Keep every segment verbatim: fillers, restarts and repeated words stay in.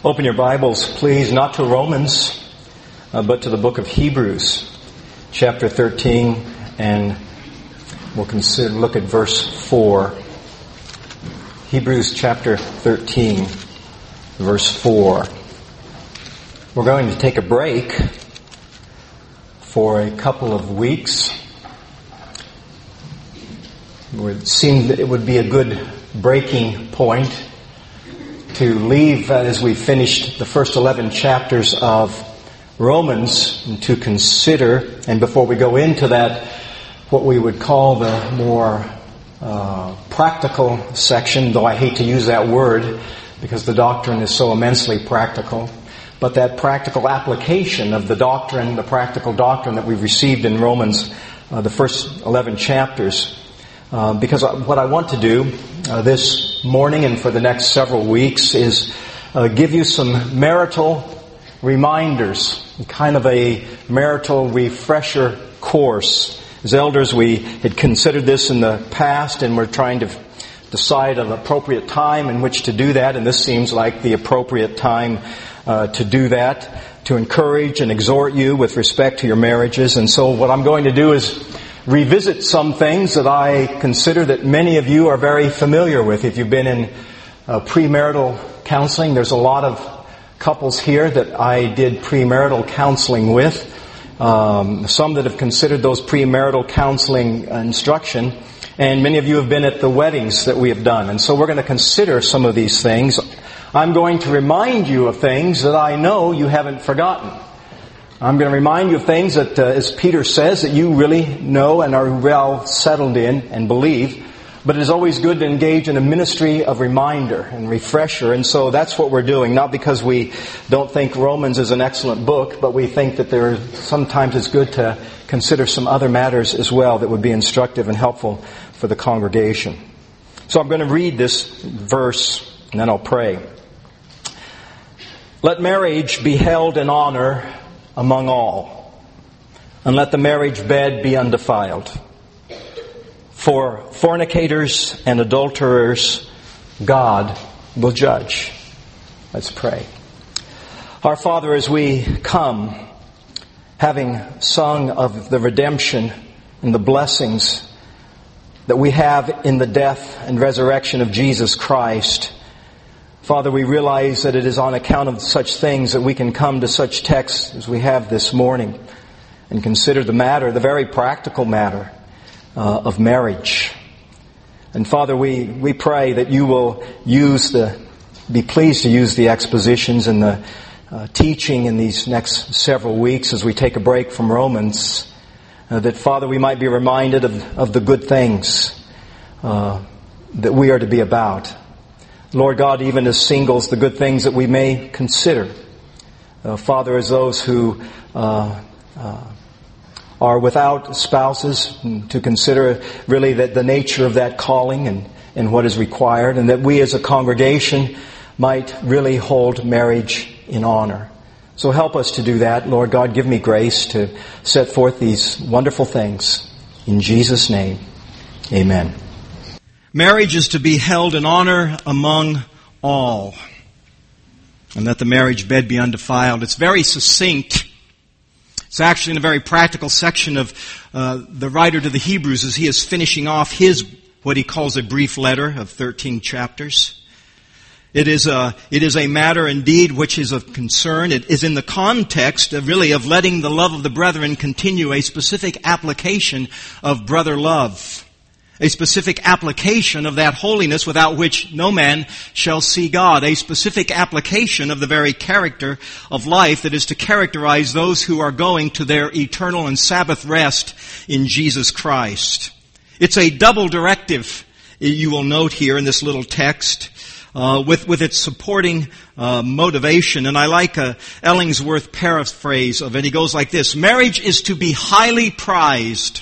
Open your Bibles, please, not to Romans, uh, but to the book of Hebrews, chapter thirteen, and we'll consider look at verse four. Hebrews chapter thirteen, verse four. We're going to take a break for a couple of weeks. It seemed that it would be a good breaking point to leave uh, as we finished the first eleven chapters of Romans, and to consider, and before we go into that, what we would call the more uh, practical section, though I hate to use that word because the doctrine is so immensely practical, but that practical application of the doctrine, the practical doctrine that we've received in Romans, uh, the first eleven chapters. Uh, because what I want to do uh, this morning and for the next several weeks is uh, give you some marital reminders, kind of a marital refresher course. As elders, we had considered this in the past, and we're trying to decide an appropriate time in which to do that, and this seems like the appropriate time uh, to do that, to encourage and exhort you with respect to your marriages. And so what I'm going to do is revisit some things that I consider that many of you are very familiar with. If you've been in uh, premarital counseling, there's a lot of couples here that I did premarital counseling with. Um, some that have considered those premarital counseling instruction, and many of you have been at the weddings that we have done. And so we're going to consider some of these things. I'm going to remind you of things that I know you haven't forgotten. I'm going to remind you of things that, uh, as Peter says, that you really know and are well settled in and believe. But it is always good to engage in a ministry of reminder and refresher. And so that's what we're doing. Not because we don't think Romans is an excellent book, but we think that there sometimes it's good to consider some other matters as well that would be instructive and helpful for the congregation. So I'm going to read this verse and then I'll pray. Let marriage be held in honor among all, and let the marriage bed be undefiled. For fornicators and adulterers, God will judge. Let's pray. Our Father, as we come, having sung of the redemption and the blessings that we have in the death and resurrection of Jesus Christ, Father, we realize that it is on account of such things that we can come to such texts as we have this morning and consider the matter, the very practical matter uh, of marriage. And Father, we, we pray that you will use the, be pleased to use the expositions and the uh, teaching in these next several weeks as we take a break from Romans, uh, that Father, we might be reminded of, of the good things uh, that we are to be about. Lord God, even as singles, the good things that we may consider. Uh, Father, as those who uh, uh, are without spouses, to consider really that the nature of that calling and, and what is required, and that we as a congregation might really hold marriage in honor. So help us to do that. Lord God, give me grace to set forth these wonderful things. In Jesus' name, amen. Marriage is to be held in honor among all, and let the marriage bed be undefiled. It's very succinct. It's actually in a very practical section of uh, the writer to the Hebrews as he is finishing off his, what he calls a brief letter of thirteen chapters. It is a, it is a matter indeed which is of concern. It is in the context of really of letting the love of the brethren continue, a specific application of brother love. A specific application of that holiness without which no man shall see God. A specific application of the very character of life that is to characterize those who are going to their eternal and Sabbath rest in Jesus Christ. It's a double directive, you will note here in this little text, uh, with, with its supporting uh, motivation. And I like a Ellingsworth paraphrase of it. He goes like this: marriage is to be highly prized.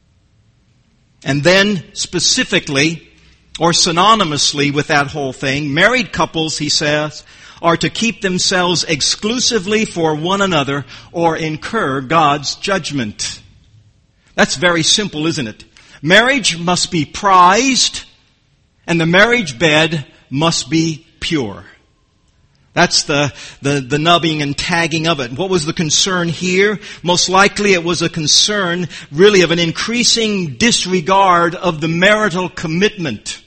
And then specifically, or synonymously with that whole thing, married couples, he says, are to keep themselves exclusively for one another or incur God's judgment. That's very simple, isn't it? Marriage must be prized, and the marriage bed must be pure. That's the, the, the nubbing and tagging of it. What was the concern here? Most likely it was a concern really of an increasing disregard of the marital commitment.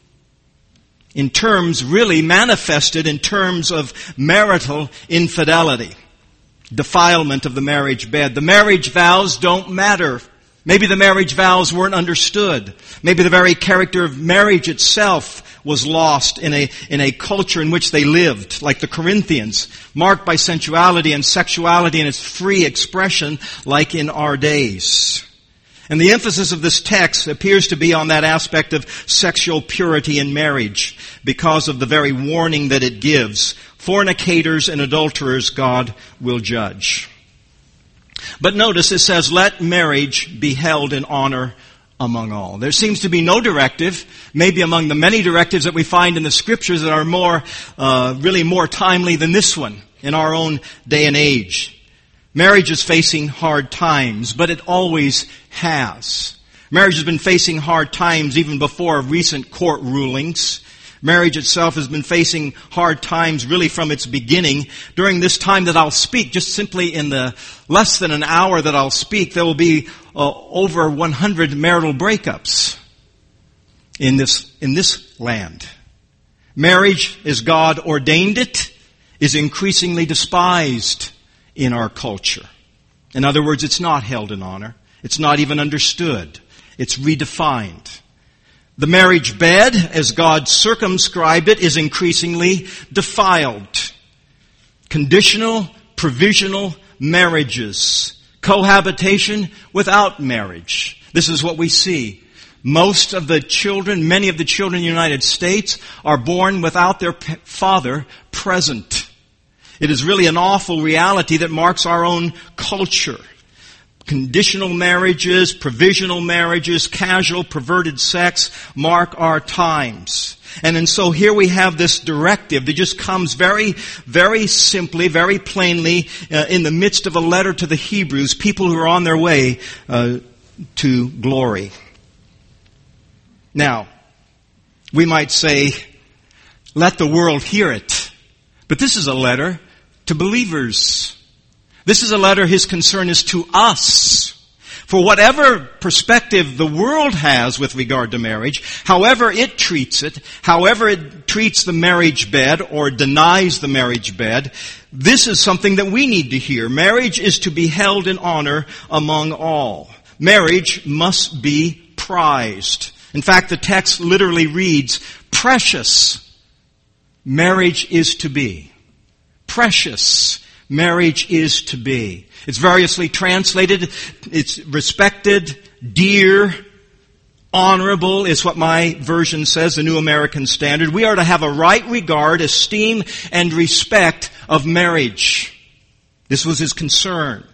In terms really manifested in terms of marital infidelity. Defilement of the marriage bed. The marriage vows don't matter. Maybe the marriage vows weren't understood. Maybe the very character of marriage itself was lost in a, in a culture in which they lived, like the Corinthians, marked by sensuality and sexuality in its free expression, like in our days. And the emphasis of this text appears to be on that aspect of sexual purity in marriage, because of the very warning that it gives. Fornicators and adulterers God will judge. But notice it says, let marriage be held in honor among all. There seems to be no directive, maybe among the many directives that we find in the Scriptures that are more, uh, really more timely than this one in our own day and age. Marriage is facing hard times, but it always has. Marriage has been facing hard times even before recent court rulings. Marriage itself has been facing hard times really from its beginning. During this time that I'll speak, just simply in the less than an hour that I'll speak, there will be uh, over one hundred marital breakups in this, in this land. Marriage, as God ordained it, is increasingly despised in our culture. In other words, it's not held in honor. It's not even understood. It's redefined. The marriage bed, as God circumscribed it, is increasingly defiled. Conditional, provisional marriages. Cohabitation without marriage. This is what we see. Most of the children, many of the children in the United States are born without their father present. It is really an awful reality that marks our own culture. Conditional marriages, provisional marriages, casual, perverted sex mark our times. And, and so here we have this directive that just comes very, very simply, very plainly uh, in the midst of a letter to the Hebrews, people who are on their way uh, to glory. Now, we might say, let the world hear it. But this is a letter to believers. This is a letter, his concern is to us. For whatever perspective the world has with regard to marriage, however it treats it, however it treats the marriage bed or denies the marriage bed, this is something that we need to hear. Marriage is to be held in honor among all. Marriage must be prized. In fact, the text literally reads, precious marriage is to be. Precious marriage is to be. It's variously translated. It's respected, dear, honorable is what my version says, the New American Standard. We are to have a right regard, esteem, and respect of marriage. This was his concern.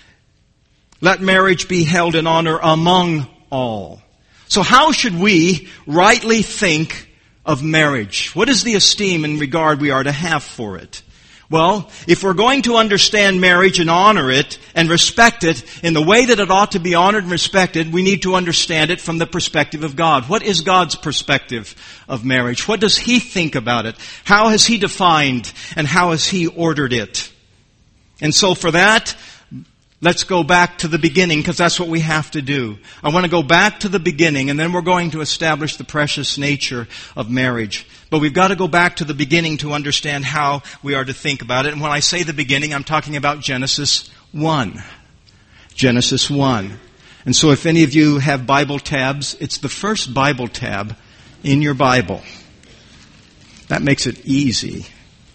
Let marriage be held in honor among all. So how should we rightly think of marriage? What is the esteem and regard we are to have for it? Well, if we're going to understand marriage and honor it and respect it in the way that it ought to be honored and respected, we need to understand it from the perspective of God. What is God's perspective of marriage? What does He think about it? How has He defined and how has He ordered it? And so for that, let's go back to the beginning, because that's what we have to do. I want to go back to the beginning, and then we're going to establish the precious nature of marriage. But we've got to go back to the beginning to understand how we are to think about it. And when I say the beginning, I'm talking about Genesis one. Genesis one. And so if any of you have Bible tabs, it's the first Bible tab in your Bible. That makes it easy.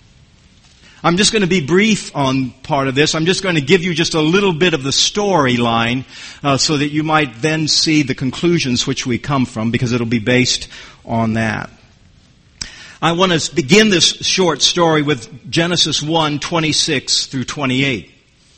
I'm just going to be brief on part of this. I'm just going to give you just a little bit of the storyline uh, so that you might then see the conclusions which we come from, because it'll be based on that. I want to begin this short story with Genesis one, twenty-six through twenty-eight.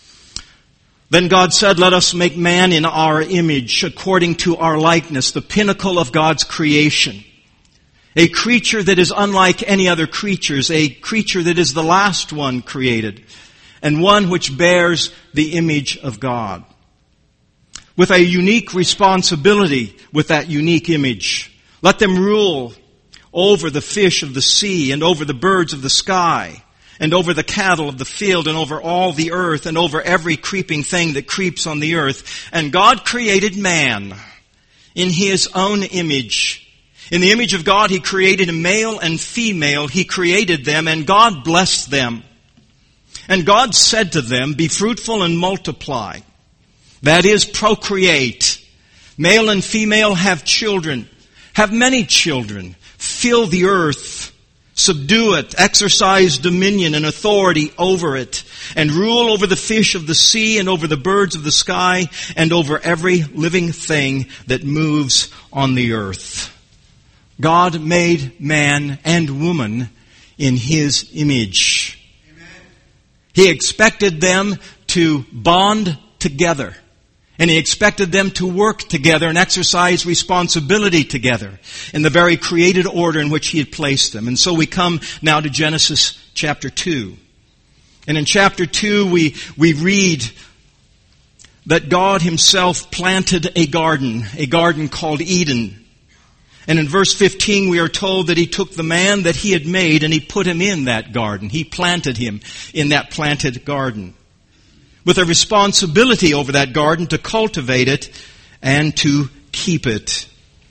Then God said, let us make man in our image, according to our likeness, the pinnacle of God's creation. A creature that is unlike any other creatures, a creature that is the last one created, and one which bears the image of God. With a unique responsibility with that unique image. Let them rule over the fish of the sea and over the birds of the sky and over the cattle of the field, and over all the earth, and over every creeping thing that creeps on the earth. And God created man in His own image. In the image of God, He created a male and female. He created them, and God blessed them. And God said to them, be fruitful and multiply. That is, procreate. Male and female have children. Have many children. Fill the earth. Subdue it. Exercise dominion and authority over it. And rule over the fish of the sea and over the birds of the sky and over every living thing that moves on the earth. God made man and woman in His image. Amen. He expected them to bond together. And He expected them to work together and exercise responsibility together in the very created order in which He had placed them. And so we come now to Genesis chapter two. And in chapter two we, we read that God Himself planted a garden, a garden called Eden. And in verse fifteen we are told that He took the man that He had made and He put him in that garden. He planted him in that planted garden, with a responsibility over that garden to cultivate it and to keep it.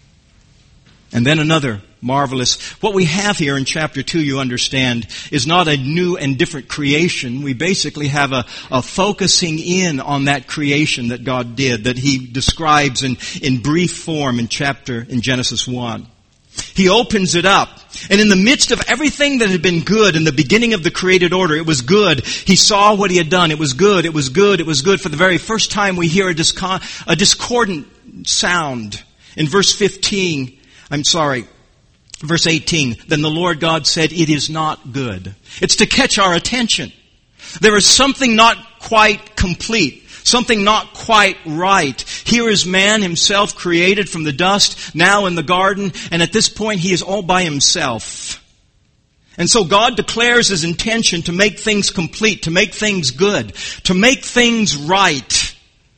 And then another marvelous, what we have here in chapter two, you understand, is not a new and different creation. We basically have a, a focusing in on that creation that God did, that He describes in, in brief form in chapter, in Genesis one. He opens it up. And in the midst of everything that had been good in the beginning of the created order, it was good. He saw what He had done. It was good. It was good. It was good. For the very first time we hear a, discon- a discordant sound. In verse fifteen, I'm sorry, verse eighteen, then the Lord God said, it is not good. It's to catch our attention. There is something not quite complete. Something not quite right. Here is man himself created from the dust, now in the garden, and at this point he is all by himself. And so God declares His intention to make things complete, to make things good, to make things right.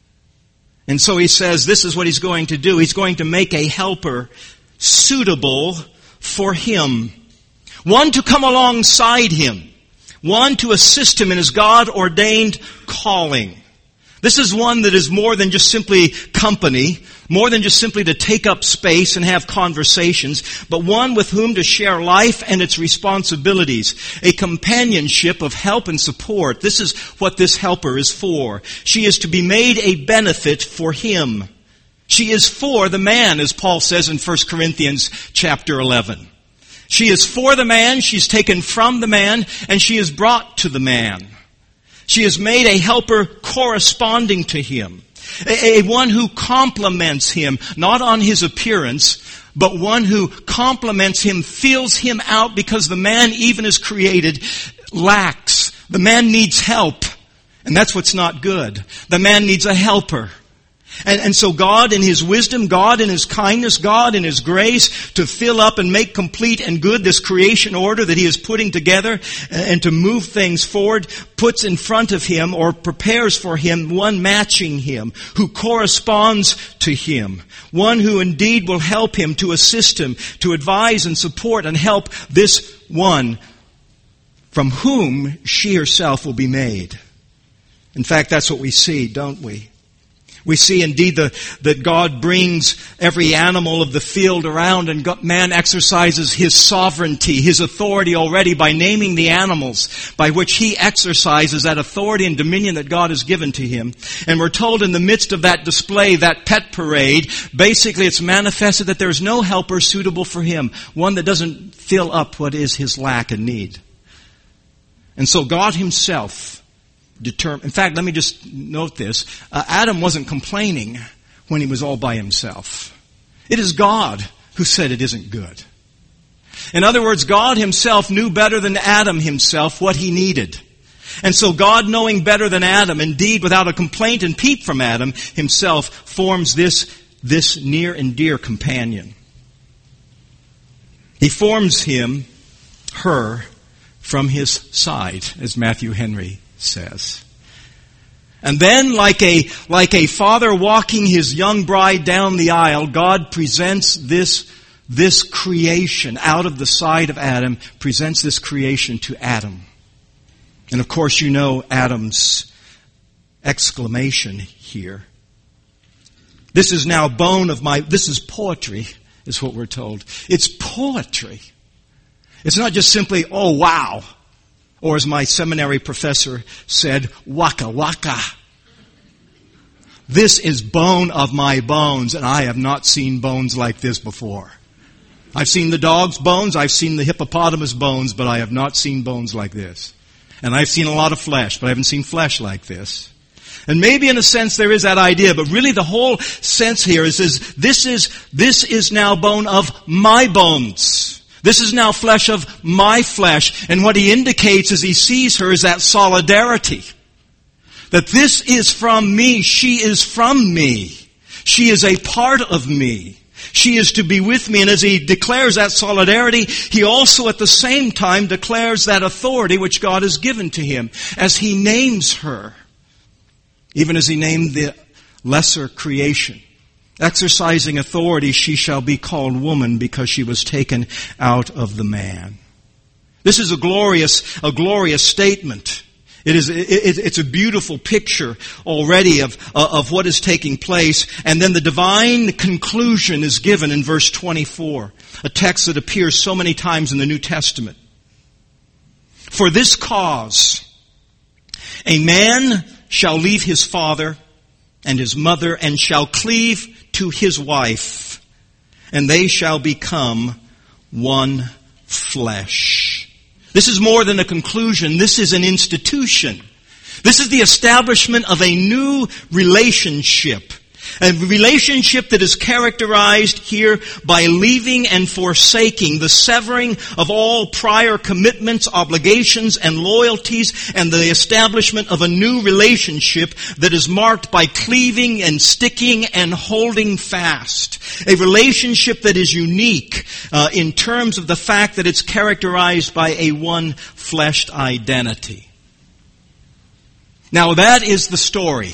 And so He says this is what He's going to do. He's going to make a helper suitable for him. One to come alongside him. One to assist him in his God-ordained calling. This is one that is more than just simply company, more than just simply to take up space and have conversations, but one with whom to share life and its responsibilities, a companionship of help and support. This is what this helper is for. She is to be made a benefit for him. She is for the man, as Paul says in First Corinthians chapter eleven. She is for the man, she's taken from the man, and she is brought to the man. She is made a helper corresponding to him. A, a one who complements him, not on his appearance, but one who complements him, fills him out, because the man, even as created, lacks. The man needs help. And that's what's not good. The man needs a helper. And, and so God in His wisdom, God in His kindness, God in His grace to fill up and make complete and good this creation order that He is putting together and to move things forward, puts in front of Him or prepares for Him one matching Him, who corresponds to Him. One who indeed will help Him, to assist Him, to advise and support and help this one from whom she herself will be made. In fact, that's what we see, don't we? We see indeed the, that God brings every animal of the field around, and God, man exercises his sovereignty, his authority already by naming the animals by which he exercises that authority and dominion that God has given to him. And we're told in the midst of that display, that pet parade, basically it's manifested that there's no helper suitable for him, one that doesn't fill up what is his lack and need. And so God Himself Determine. In fact, let me just note this. Uh, Adam wasn't complaining when he was all by himself. It is God who said it isn't good. In other words, God Himself knew better than Adam himself what he needed. And so God, knowing better than Adam, indeed without a complaint and peep from Adam himself, forms this, this near and dear companion. He forms him, her, from His side, as Matthew Henry says. And then, like a, like a father walking his young bride down the aisle, God presents this, this creation out of the side of Adam, presents this creation to Adam. And of course you know Adam's exclamation here. This is now bone of my, this is poetry, is what we're told. It's poetry. It's not just simply, oh wow, or as my seminary professor said, waka waka. This is bone of my bones, and I have not seen bones like this before. I've seen the dog's bones, I've seen the hippopotamus bones, but I have not seen bones like this. And I've seen a lot of flesh, but I haven't seen flesh like this. And maybe in a sense there is that idea, but really the whole sense here is, is this is, this is now bone of my bones. This is now flesh of my flesh. And what he indicates as he sees her is that solidarity. That this is from me, she is from me. She is a part of me. She is to be with me. And as he declares that solidarity, he also at the same time declares that authority which God has given to him as he names her. Even as he named the lesser creation. Exercising authority, she shall be called woman because she was taken out of the man. This is a glorious, a glorious statement. It is, it, it's a beautiful picture already of, uh, of what is taking place. And then the divine conclusion is given in verse twenty-four. A text that appears so many times in the New Testament. For this cause, a man shall leave his father and his mother and shall cleave to his wife, and they shall become one flesh. This is more than a conclusion. This is an institution. This is the establishment of a new relationship. A relationship that is characterized here by leaving and forsaking, the severing of all prior commitments, obligations, and loyalties, and the establishment of a new relationship that is marked by cleaving and sticking and holding fast. A relationship that is unique uh, in terms of the fact that it's characterized by a one-fleshed identity. Now that is the story.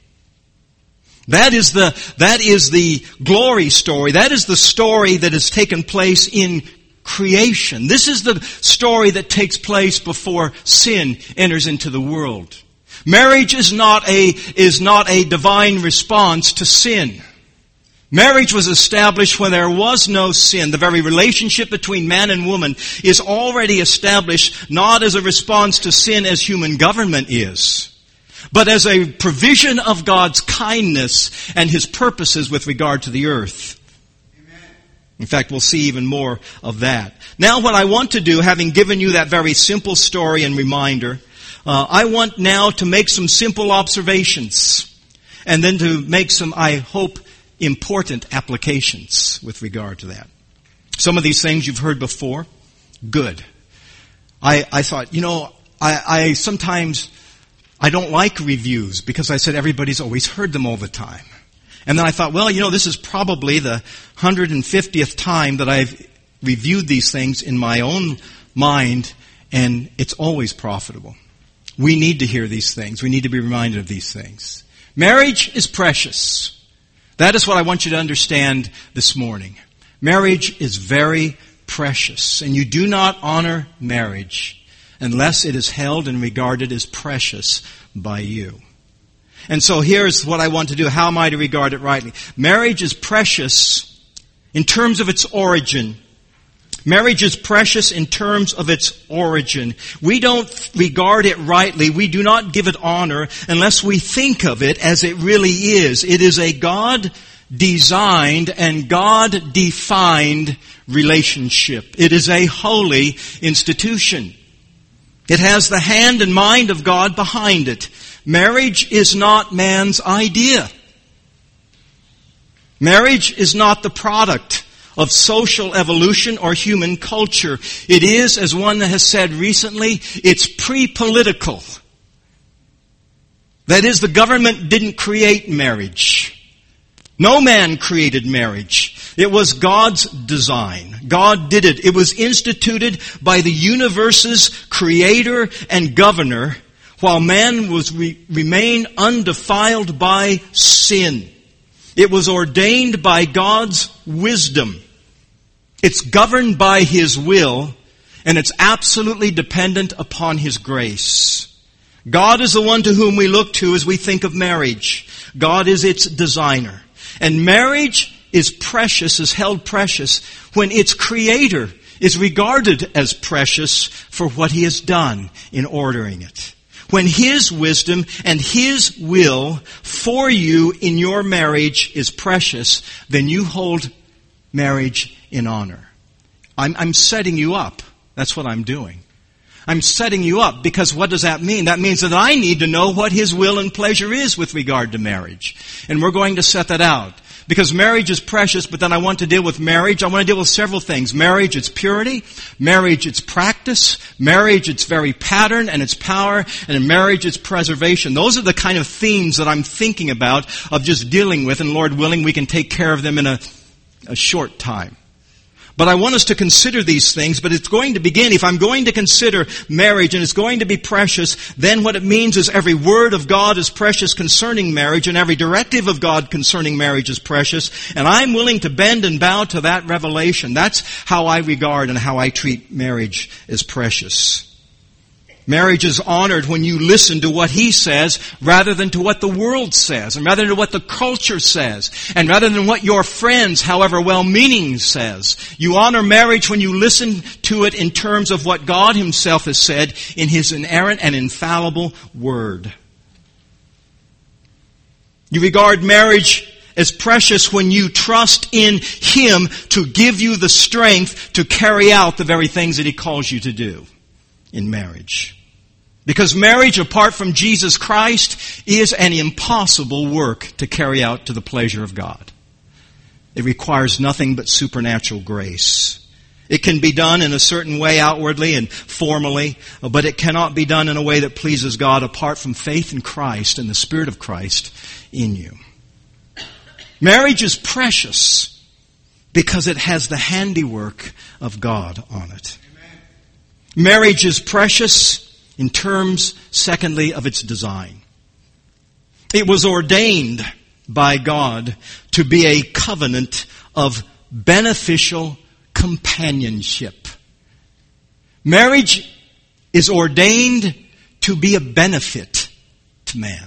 That is the, that is the glory story. That is the story that has taken place in creation. This is the story that takes place before sin enters into the world. Marriage is not a, is not a divine response to sin. Marriage was established when there was no sin. The very relationship between man and woman is already established not as a response to sin as human government is, but as a provision of God's kindness and His purposes with regard to the earth. Amen. In fact, we'll see even more of that. Now what I want to do, having given you that very simple story and reminder, uh, I want now to make some simple observations and then to make some, I hope, important applications with regard to that. Some of these things you've heard before. Good. I, I thought, you know, I, I sometimes... I don't like reviews because I said everybody's always heard them all the time. And then I thought, well, you know, this is probably the one hundred fiftieth time that I've reviewed these things in my own mind, and it's always profitable. We need to hear these things. We need to be reminded of these things. Marriage is precious. That is what I want you to understand this morning. Marriage is very precious, and you do not honor marriage unless it is held and regarded as precious by you. And so here's what I want to do. How am I to regard it rightly? Marriage is precious in terms of its origin. Marriage is precious in terms of its origin. We don't regard it rightly. We do not give it honor unless we think of it as it really is. It is a God-designed and God-defined relationship. It is a holy institution. It has the hand and mind of God behind it. Marriage is not man's idea. Marriage is not the product of social evolution or human culture. It is, as one has said recently, it's pre-political. That is, the government didn't create marriage. No man created marriage. It was God's design. God did it. It was instituted by the universe's creator and governor while man was re- remain undefiled by sin. It was ordained by God's wisdom. It's governed by His will, And it's absolutely dependent upon His grace. God is the one to whom we look to as we think of marriage. God is its designer. And marriage is precious, is held precious, when its creator is regarded as precious for what He has done in ordering it. When His wisdom and His will for you in your marriage is precious, then you hold marriage in honor. I'm, I'm setting you up. That's what I'm doing. I'm setting you up because what does that mean? That means that I need to know what His will and pleasure is with regard to marriage. And we're going to set that out. Because marriage is precious, but then I want to deal with marriage. I want to deal with several things. Marriage, its purity. Marriage, its practice. Marriage, its very pattern and its power. And in marriage, its preservation. Those are the kind of themes that I'm thinking about of just dealing with. And Lord willing, we can take care of them in a, a short time. But I want us to consider these things, but it's going to begin, if I'm going to consider marriage and it's going to be precious, then what it means is every word of God is precious concerning marriage and every directive of God concerning marriage is precious. And I'm willing to bend and bow to that revelation. That's how I regard and how I treat marriage as precious. Marriage is honored when you listen to what He says rather than to what the world says, and rather than what the culture says, and rather than what your friends, however well-meaning, says. You honor marriage when you listen to it in terms of what God Himself has said in His inerrant and infallible Word. You regard marriage as precious when you trust in Him to give you the strength to carry out the very things that He calls you to do in marriage. Because marriage, apart from Jesus Christ, is an impossible work to carry out to the pleasure of God. It requires nothing but supernatural grace. It can be done in a certain way outwardly and formally, but it cannot be done in a way that pleases God apart from faith in Christ and the Spirit of Christ in you. Marriage is precious because it has the handiwork of God on it. Marriage is precious in terms, secondly, of its design. It was ordained by God to be a covenant of beneficial companionship. Marriage is ordained to be a benefit to man.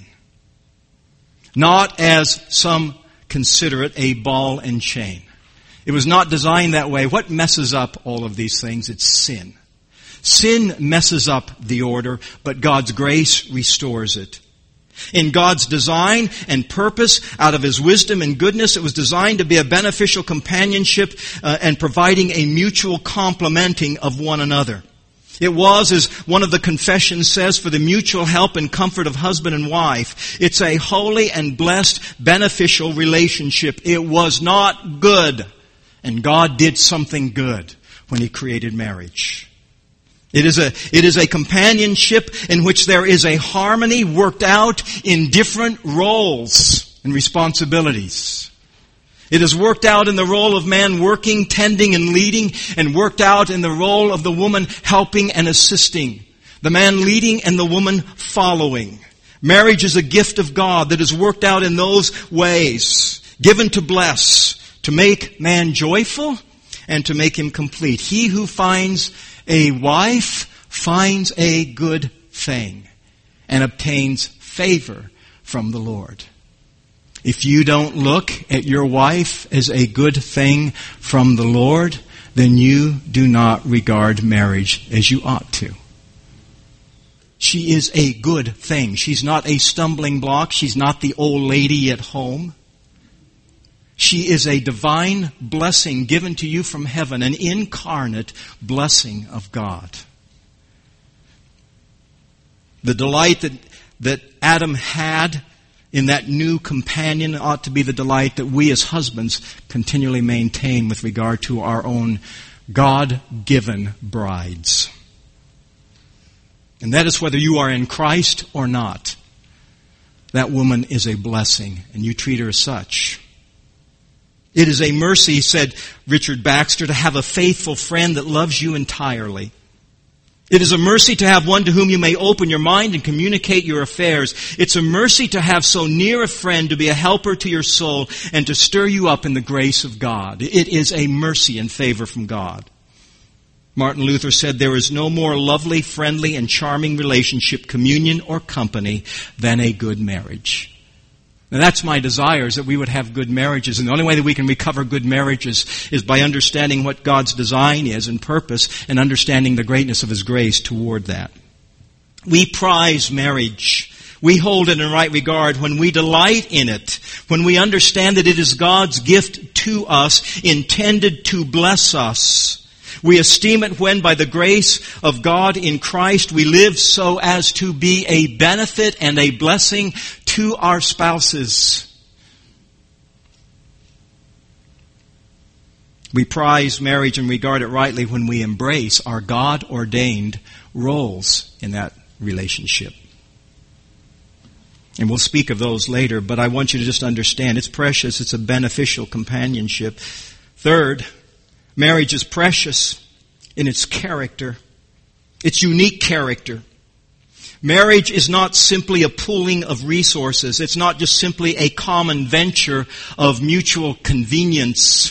Not as some consider it, a ball and chain. It was not designed that way. What messes up all of these things? It's sin. Sin messes up the order, but God's grace restores it. In God's design and purpose, out of His wisdom and goodness, it was designed to be a beneficial companionship uh, and providing a mutual complementing of one another. It was, as one of the confessions says, for the mutual help and comfort of husband and wife. It's a holy and blessed, beneficial relationship. It was not good, and God did something good when He created marriage. It is a, it is a companionship in which there is a harmony worked out in different roles and responsibilities. It is worked out in the role of man working, tending, and leading, and worked out in the role of the woman helping and assisting. The man leading and the woman following. Marriage is a gift of God that is worked out in those ways, given to bless, to make man joyful, and to make him complete. He who finds a wife finds a good thing and obtains favor from the Lord. If you don't look at your wife as a good thing from the Lord, then you do not regard marriage as you ought to. She is a good thing. She's not a stumbling block. She's not the old lady at home. She is a divine blessing given to you from heaven, an incarnate blessing of God. The delight that, that Adam had in that new companion ought to be the delight that we as husbands continually maintain with regard to our own God-given brides. And that is whether you are in Christ or not. That woman is a blessing, and you treat her as such. It is a mercy, said Richard Baxter, to have a faithful friend that loves you entirely. It is a mercy to have one to whom you may open your mind and communicate your affairs. It's a mercy to have so near a friend to be a helper to your soul and to stir you up in the grace of God. It is a mercy and favor from God. Martin Luther said, there is no more lovely, friendly, and charming relationship, communion, or company than a good marriage. Now that's my desire, is that we would have good marriages. And the only way that we can recover good marriages is by understanding what God's design is and purpose, and understanding the greatness of His grace toward that. We prize marriage. We hold it in right regard when we delight in it, when we understand that it is God's gift to us, intended to bless us. We esteem it when, by the grace of God in Christ, we live so as to be a benefit and a blessing to our spouses. We prize marriage and regard it rightly when we embrace our God-ordained roles in that relationship. And we'll speak of those later, but I want you to just understand it's precious, it's a beneficial companionship. Third, marriage is precious in its character, its unique character. Marriage is not simply a pooling of resources. It's not just simply a common venture of mutual convenience.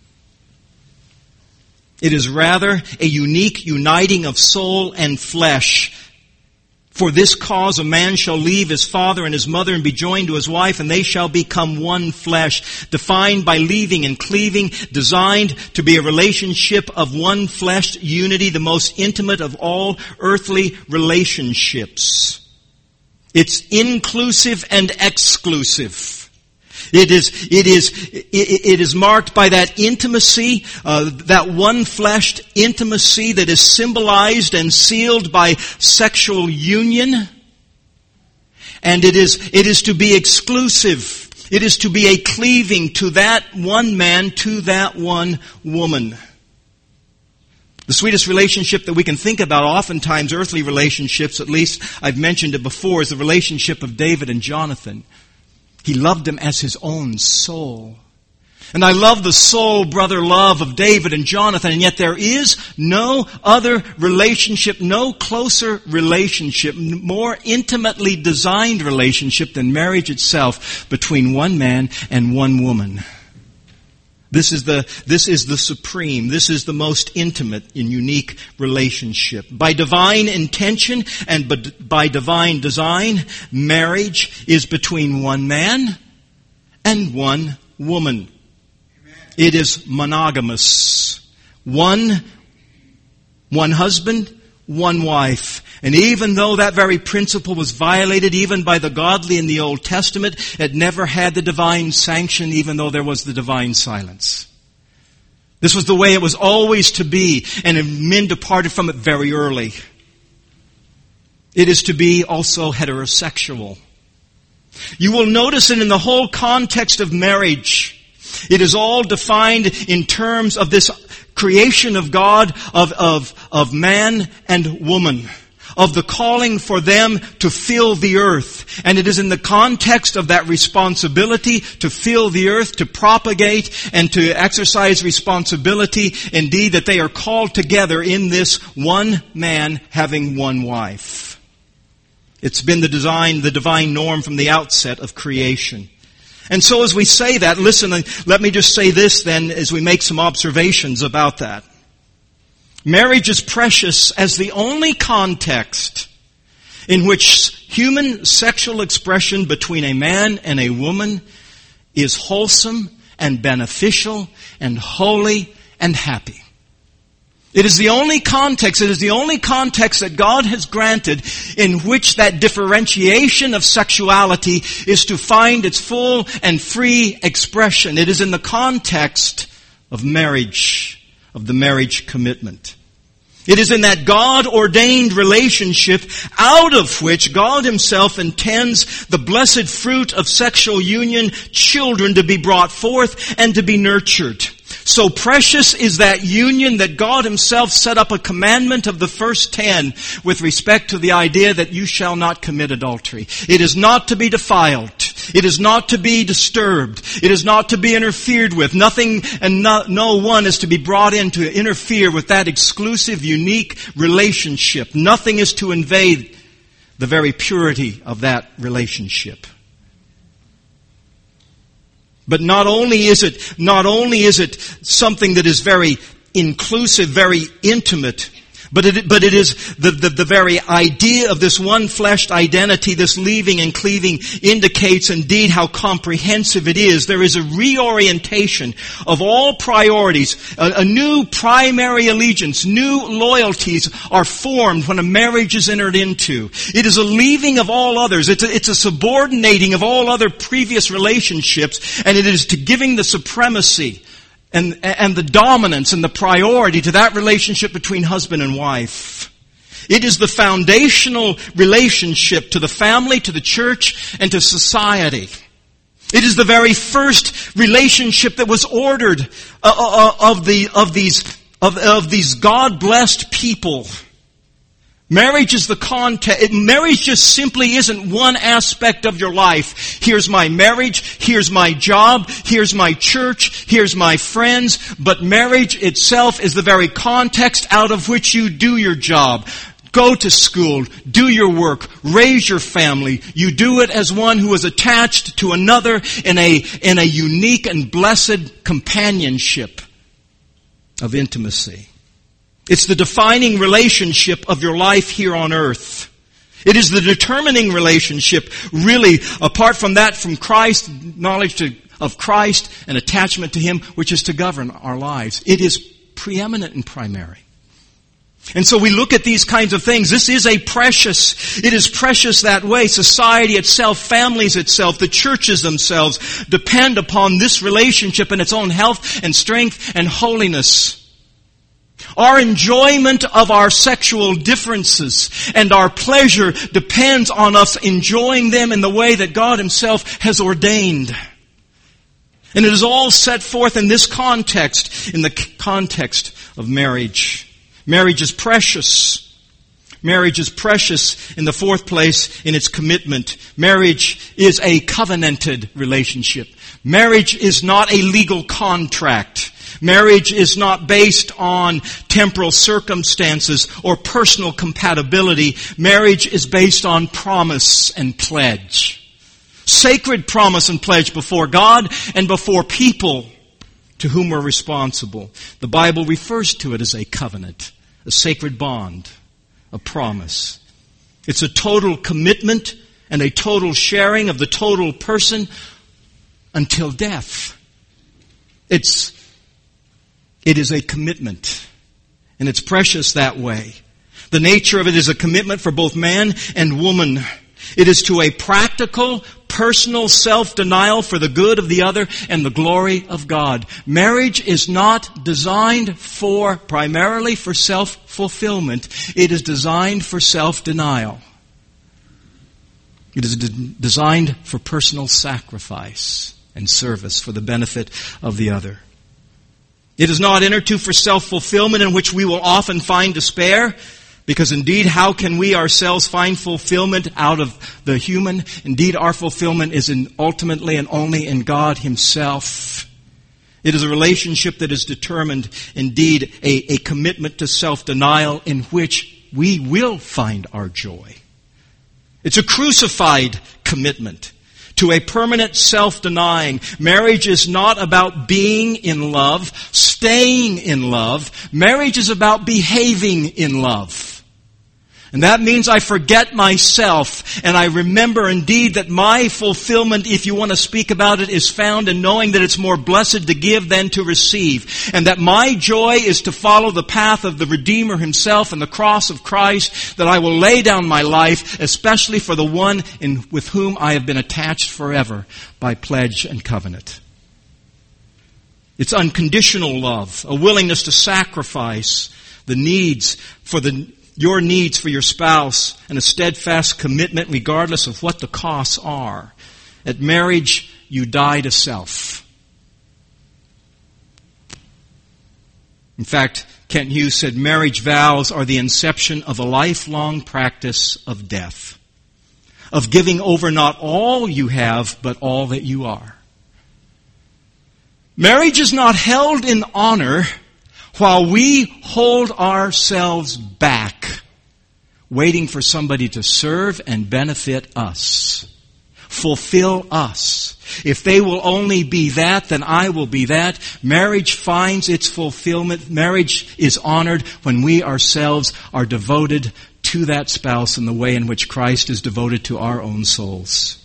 It is rather a unique uniting of soul and flesh. For this cause a man shall leave his father and his mother and be joined to his wife, and they shall become one flesh. Defined by leaving and cleaving, designed to be a relationship of one flesh unity, the most intimate of all earthly relationships. It's inclusive and exclusive. It is, it is, it, it is marked by that intimacy, uh, that one-fleshed intimacy that is symbolized and sealed by sexual union. And it is, it is to be exclusive. It is to be a cleaving to that one man, to that one woman. The sweetest relationship that we can think about, oftentimes earthly relationships, at least I've mentioned it before, is the relationship of David and Jonathan. He loved him as his own soul. And I love the soul-brother love of David and Jonathan, and yet there is no other relationship, no closer relationship, more intimately designed relationship than marriage itself between one man and one woman. This is the, this is the supreme, this is the most intimate and unique relationship. By divine intention and by divine design, marriage is between one man and one woman. Amen. It is monogamous. One, one husband, one wife. And even though that very principle was violated even by the godly in the Old Testament, it never had the divine sanction, even though there was the divine silence. This was the way it was always to be, and men departed from it very early. It is to be also heterosexual. You will notice that in the whole context of marriage, it is all defined in terms of this creation of God, of, of, of man and woman, of the calling for them to fill the earth. And it is in the context of that responsibility to fill the earth, to propagate, and to exercise responsibility, indeed, that they are called together in this one man having one wife. It's been the design, the divine norm from the outset of creation. And so as we say that, listen, let me just say this then as we make some observations about that. Marriage is precious as the only context in which human sexual expression between a man and a woman is wholesome and beneficial and holy and happy. It is the only context, it is the only context that God has granted in which that differentiation of sexuality is to find its full and free expression. It is in the context of marriage, of the marriage commitment. It is in that God-ordained relationship out of which God Himself intends the blessed fruit of sexual union, children, to be brought forth and to be nurtured. So precious is that union that God Himself set up a commandment of the first ten with respect to the idea that you shall not commit adultery. It is not to be defiled. It is not to be disturbed. It is not to be interfered with. Nothing and no, no one is to be brought in to interfere with that exclusive, unique relationship. Nothing is to invade the very purity of that relationship. But not only is it, not only is it something that is very inclusive, very intimate. But it, but it is the, the, the very idea of this one-fleshed identity, this leaving and cleaving, indicates indeed how comprehensive it is. There is a reorientation of all priorities. A, a new primary allegiance, new loyalties are formed when a marriage is entered into. It is a leaving of all others. It's a, it's a subordinating of all other previous relationships, and it is to giving the supremacy And, and the dominance and the priority to that relationship between husband and wife. It is the foundational relationship to the family, to the church, and to society. It is the very first relationship that was ordered uh, uh, of the of these of, of these God-blessed people. Marriage is the context. Marriage just simply isn't one aspect of your life. Here's my marriage, here's my job, here's my church, here's my friends. But marriage itself is the very context out of which you do your job. Go to school, do your work, raise your family. You do it as one who is attached to another in a, in a unique and blessed companionship of intimacy. It's the defining relationship of your life here on earth. It is the determining relationship, really, apart from that, from Christ, knowledge to, of Christ and attachment to Him, which is to govern our lives. It is preeminent and primary. And so we look at these kinds of things. This is a precious, it is precious that way. Society itself, families itself, the churches themselves depend upon this relationship and its own health and strength and holiness. Our enjoyment of our sexual differences and our pleasure depends on us enjoying them in the way that God Himself has ordained. And it is all set forth in this context, in the context of marriage. Marriage is precious. Marriage is precious in the fourth place in its commitment. Marriage is a covenanted relationship. Marriage is not a legal contract. Marriage is not based on temporal circumstances or personal compatibility. Marriage is based on promise and pledge. Sacred promise and pledge before God and before people to whom we're responsible. The Bible refers to it as a covenant, a sacred bond, a promise. It's a total commitment and a total sharing of the total person until death. It's It is a commitment, and it's precious that way. The nature of it is a commitment for both man and woman. It is to a practical, personal self-denial for the good of the other and the glory of God. Marriage is not designed for, primarily for self-fulfillment. It is designed for self-denial. It is de- designed for personal sacrifice and service for the benefit of the other. It is not entered to for self-fulfillment, in which we will often find despair, because indeed, how can we ourselves find fulfillment out of the human? Indeed, our fulfillment is in ultimately and only in God Himself. It is a relationship that is determined, indeed, a, a commitment to self-denial in which we will find our joy. It's a crucified commitment to a permanent self-denying. Marriage is not about being in love, staying in love. Marriage is about behaving in love. And that means I forget myself, and I remember indeed that my fulfillment, if you want to speak about it, is found in knowing that it's more blessed to give than to receive. And that my joy is to follow the path of the Redeemer Himself and the cross of Christ, that I will lay down my life, especially for the one in, with whom I have been attached forever by pledge and covenant. It's unconditional love, a willingness to sacrifice the needs for the your needs for your spouse, and a steadfast commitment regardless of what the costs are. At marriage, you die to self. In fact, Kent Hughes said, marriage vows are the inception of a lifelong practice of death, of giving over not all you have, but all that you are. Marriage is not held in honor while we hold ourselves back, waiting for somebody to serve and benefit us, fulfill us. If they will only be that, then I will be that. Marriage finds its fulfillment. Marriage is honored when we ourselves are devoted to that spouse in the way in which Christ is devoted to our own souls.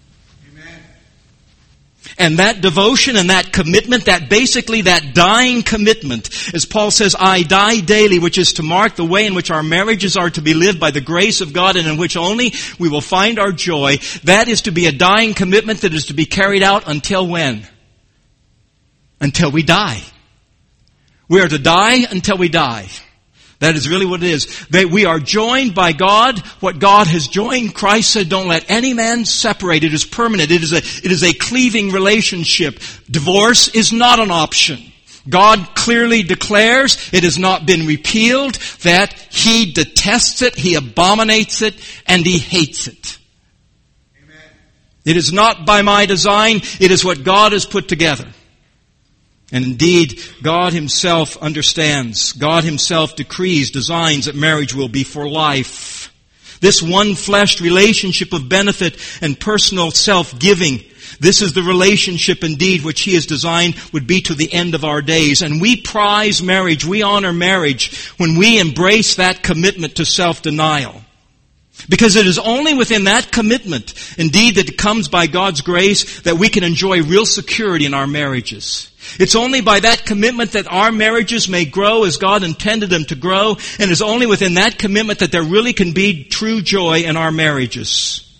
And that devotion and that commitment, that basically that dying commitment, as Paul says, I die daily, which is to mark the way in which our marriages are to be lived by the grace of God and in which only we will find our joy. That is to be a dying commitment that is to be carried out until when? Until we die. We are to die until we die. That is really what it is. That we are joined by God. What God has joined, Christ said, don't let any man separate. It is permanent. It is a, it is a cleaving relationship. Divorce is not an option. God clearly declares, it has not been repealed, that He detests it, He abominates it, and He hates it. Amen. It is not by my design. It is what God has put together. And indeed, God Himself understands. God Himself decrees, designs that marriage will be for life. This one-fleshed relationship of benefit and personal self-giving, this is the relationship indeed which He has designed would be to the end of our days. And we prize marriage, we honor marriage when we embrace that commitment to self-denial. Because it is only within that commitment, indeed, that it comes by God's grace, that we can enjoy real security in our marriages. It's only by that commitment that our marriages may grow as God intended them to grow, and it's only within that commitment that there really can be true joy in our marriages.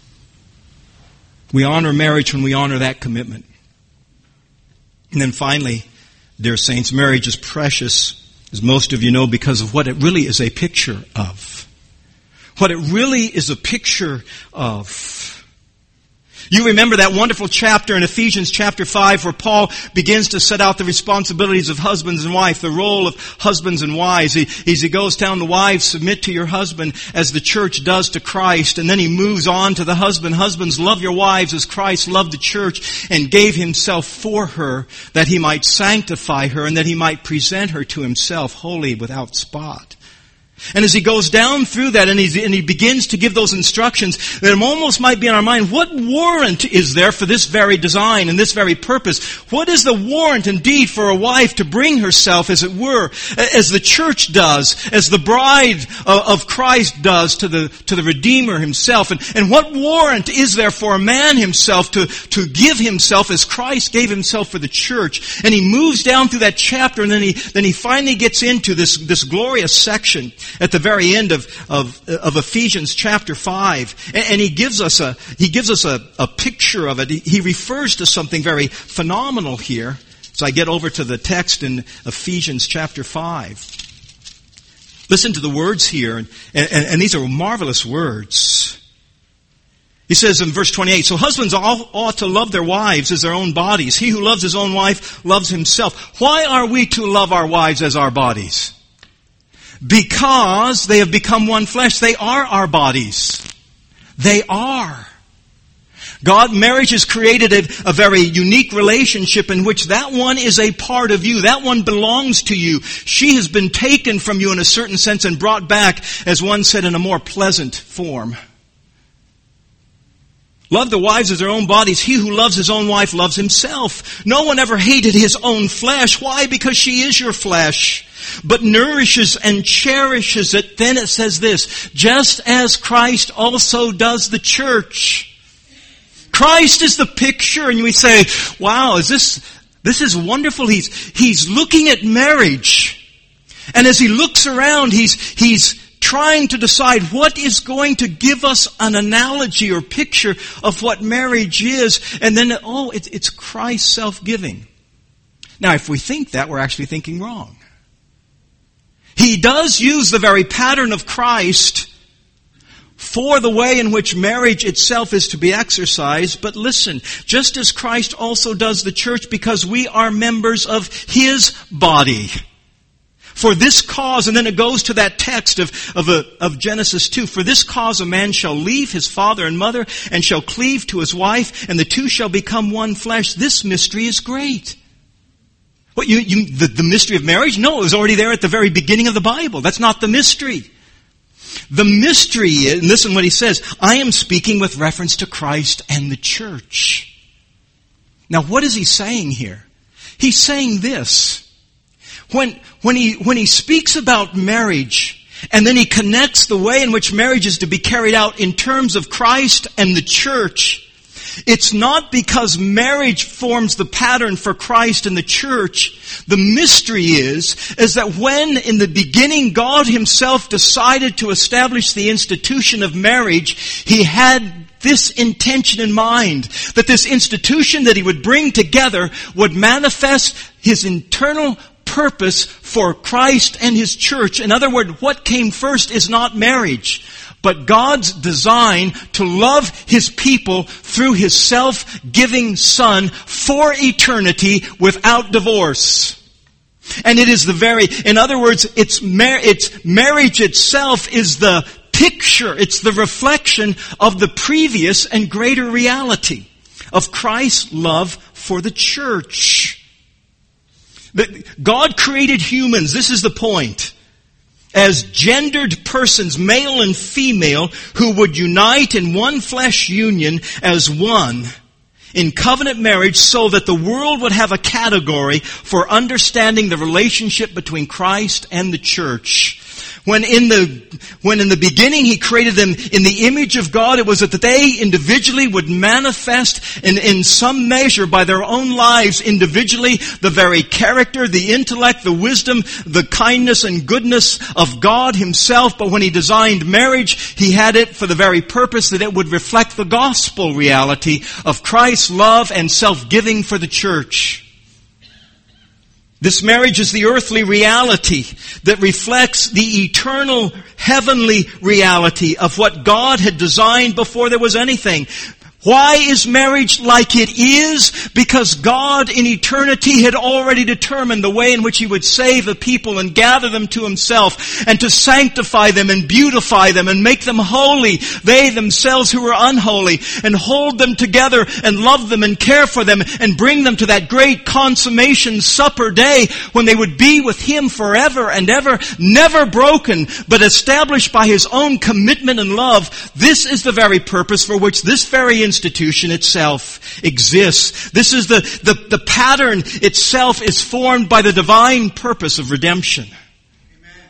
We honor marriage when we honor that commitment. And then finally, dear saints, marriage is precious, as most of you know, because of what it really is a picture of. What it really is a picture of. You remember that wonderful chapter in Ephesians chapter five where Paul begins to set out the responsibilities of husbands and wife, the role of husbands and wives. He, as he goes down the wives, submit to your husband as the church does to Christ. And then he moves on to the husband. Husbands, love your wives as Christ loved the church and gave Himself for her that He might sanctify her and that He might present her to Himself holy without spot. And as he goes down through that and, he's, and he begins to give those instructions, that it almost might be in our mind, what warrant is there for this very design and this very purpose? What is the warrant indeed for a wife to bring herself, as it were, as the church does, as the bride of Christ does to the, to the Redeemer Himself? And, and what warrant is there for a man himself to, to give himself as Christ gave Himself for the church? And he moves down through that chapter and then he, then he finally gets into this, this glorious section at the very end of, of, of Ephesians chapter five. And, and he gives us a, he gives us a, a picture of it. He, he refers to something very phenomenal here. So I get over to the text in Ephesians chapter five. Listen to the words here, and, and, and these are marvelous words. He says in verse twenty-eight, so husbands all ought to love their wives as their own bodies. He who loves his own wife loves himself. Why are we to love our wives as our bodies? Because they have become one flesh. They are our bodies. They are. God, marriage has created a, a very unique relationship in which that one is a part of you. That one belongs to you. She has been taken from you in a certain sense and brought back, as one said, in a more pleasant form. Love the wives as their own bodies. He who loves his own wife loves himself. No one ever hated his own flesh. Why? Because she is your flesh. But nourishes and cherishes it. Then it says this, just as Christ also does the church. Christ is the picture, and we say, wow, is this, this is wonderful. He's, he's looking at marriage. And as he looks around, he's, he's trying to decide what is going to give us an analogy or picture of what marriage is. And then, oh, it's, it's Christ's self-giving. Now, if we think that, we're actually thinking wrong. He does use the very pattern of Christ for the way in which marriage itself is to be exercised. But listen, just as Christ also does the church, because we are members of His body. For this cause, and then it goes to that text of, of, a, of Genesis two, for this cause a man shall leave his father and mother and shall cleave to his wife, and the two shall become one flesh. This mystery is great. What, you, you, the, the mystery of marriage? No, it was already there at the very beginning of the Bible. That's not the mystery. The mystery is, and listen what he says, I am speaking with reference to Christ and the church. Now what is he saying here? He's saying this. When, when he, when he speaks about marriage, and then he connects the way in which marriage is to be carried out in terms of Christ and the church, it's not because marriage forms the pattern for Christ and the church. The mystery is, is that when in the beginning God himself decided to establish the institution of marriage, he had this intention in mind, that this institution that he would bring together would manifest his internal purpose for Christ and his church. In other words, what came first is not marriage, but God's design to love his people through his self-giving Son for eternity without divorce. And it is the very, in other words, it's, mar- it's marriage itself is the picture, it's the reflection of the previous and greater reality of Christ's love for the church. God created humans, this is the point, as gendered persons, male and female, who would unite in one flesh union as one in covenant marriage, so that the world would have a category for understanding the relationship between Christ and the church. When in the, when in the beginning he created them in the image of God, it was that they individually would manifest in, in some measure by their own lives individually the very character, the intellect, the wisdom, the kindness and goodness of God himself. But when he designed marriage, he had it for the very purpose that it would reflect the gospel reality of Christ's love and self-giving for the church. This marriage is the earthly reality that reflects the eternal heavenly reality of what God had designed before there was anything. Why is marriage like it is? Because God in eternity had already determined the way in which he would save a people and gather them to himself and to sanctify them and beautify them and make them holy, they themselves who were unholy, and hold them together and love them and care for them and bring them to that great consummation supper day when they would be with him forever and ever, never broken, but established by his own commitment and love. This is the very purpose for which this very institution itself exists. This is the, the, the pattern itself is formed by the divine purpose of redemption. Amen.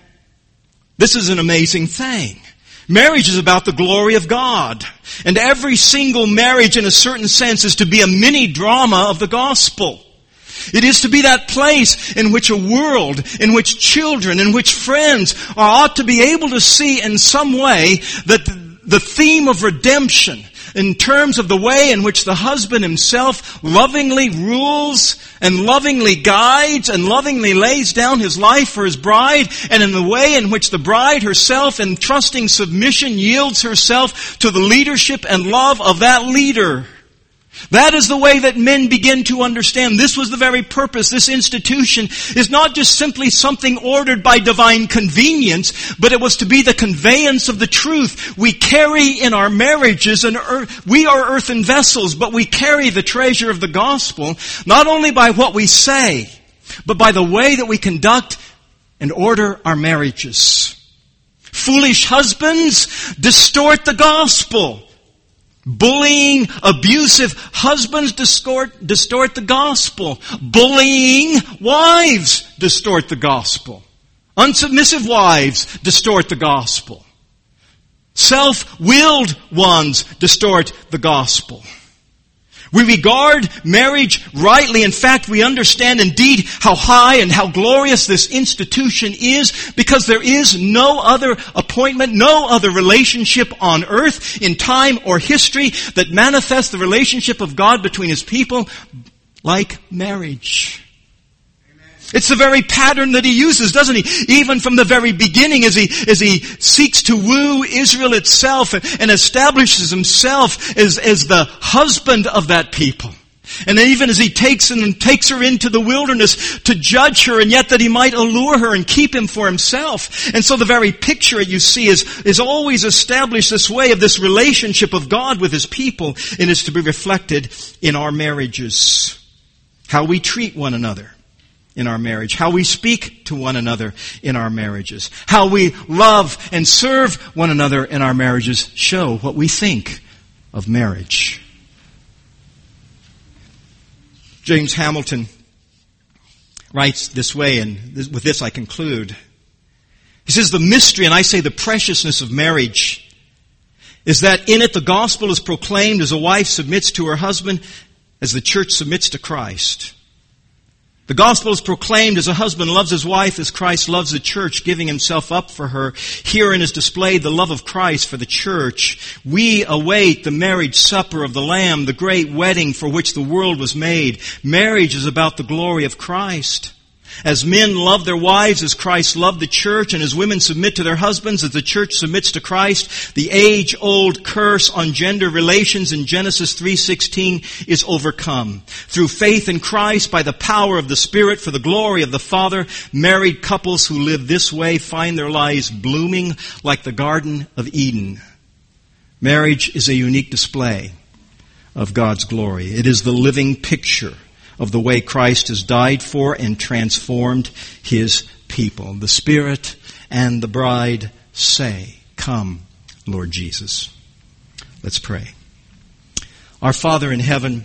This is an amazing thing. Marriage is about the glory of God. And every single marriage in a certain sense is to be a mini drama of the gospel. It is to be that place in which a world, in which children, in which friends are, ought to be able to see in some way that the theme of redemption, in terms of the way in which the husband himself lovingly rules and lovingly guides and lovingly lays down his life for his bride, and in the way in which the bride herself in trusting submission yields herself to the leadership and love of that leader. That is the way that men begin to understand. This was the very purpose. This institution is not just simply something ordered by divine convenience, but it was to be the conveyance of the truth. We carry in our marriages, and earth, we are earthen vessels, but we carry the treasure of the gospel, not only by what we say, but by the way that we conduct and order our marriages. Foolish husbands distort the gospel. Bullying, abusive husbands distort, distort the gospel. Bullying wives distort the gospel. Unsubmissive wives distort the gospel. Self-willed ones distort the gospel. We regard marriage rightly. In fact, we understand indeed how high and how glorious this institution is, because there is no other appointment, no other relationship on earth in time or history that manifests the relationship of God between his people like marriage. It's the very pattern that he uses, doesn't he? Even from the very beginning, as he, as he seeks to woo Israel itself and, and establishes himself as, as the husband of that people. And even as he takes and takes her into the wilderness to judge her, and yet that he might allure her and keep him for himself. And so the very picture you see is, is always established this way of this relationship of God with his people, and is to be reflected in our marriages. How we treat one another in our marriage, how we speak to one another in our marriages, how we love and serve one another in our marriages show what we think of marriage. James Hamilton writes this way, and with this I conclude. He says, the mystery, and I say the preciousness of marriage, is that in it the gospel is proclaimed as a wife submits to her husband, as the church submits to Christ. The gospel is proclaimed as a husband loves his wife as Christ loves the church, giving himself up for her. Herein is displayed the love of Christ for the church. We await the marriage supper of the Lamb, the great wedding for which the world was made. Marriage is about the glory of Christ. As men love their wives as Christ loved the church, and as women submit to their husbands as the church submits to Christ, the age-old curse on gender relations in Genesis three sixteen is overcome. Through faith in Christ, by the power of the Spirit, for the glory of the Father, married couples who live this way find their lives blooming like the Garden of Eden. Marriage is a unique display of God's glory. It is the living picture of the way Christ has died for and transformed His people. The Spirit and the bride say, "Come, Lord Jesus." Let's pray. Our Father in heaven,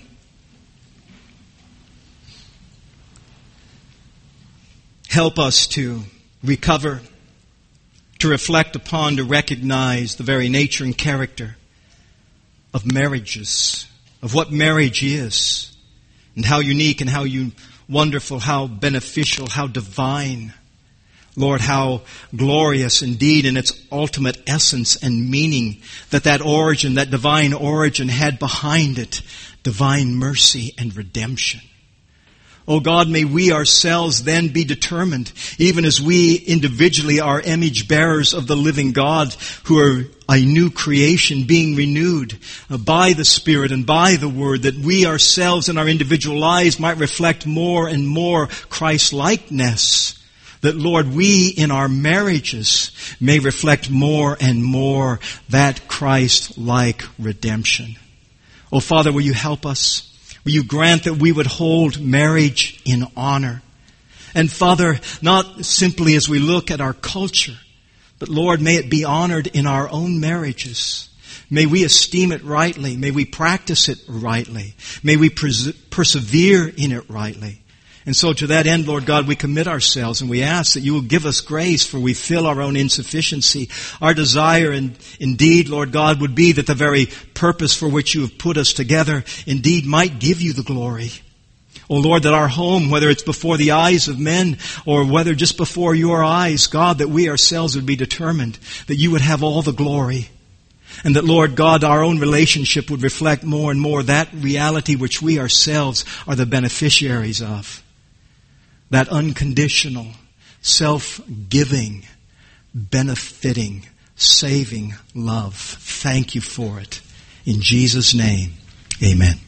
help us to recover, to reflect upon, to recognize the very nature and character of marriages, of what marriage is, and how unique and how you, wonderful, how beneficial, how divine. Lord, how glorious indeed in its ultimate essence and meaning that that origin, that divine origin had behind it divine mercy and redemption. Oh God, may we ourselves then be determined, even as we individually are image bearers of the living God, who are a new creation being renewed by the Spirit and by the Word, that we ourselves in our individual lives might reflect more and more Christ-likeness. That, Lord, we in our marriages may reflect more and more that Christ-like redemption. Oh Father, will you help us? Will you grant that we would hold marriage in honor? And Father, not simply as we look at our culture, but Lord, may it be honored in our own marriages. May we esteem it rightly. May we practice it rightly. May we pers- persevere in it rightly. And so to that end, Lord God, we commit ourselves and we ask that you will give us grace, for we feel our own insufficiency. Our desire, and indeed, Lord God, would be that the very purpose for which you have put us together indeed might give you the glory. Oh Lord, that our home, whether it's before the eyes of men or whether just before your eyes, God, that we ourselves would be determined that you would have all the glory. And that, Lord God, our own relationship would reflect more and more that reality which we ourselves are the beneficiaries of. That unconditional, self-giving, benefiting, saving love. Thank you for it. In Jesus' name, amen.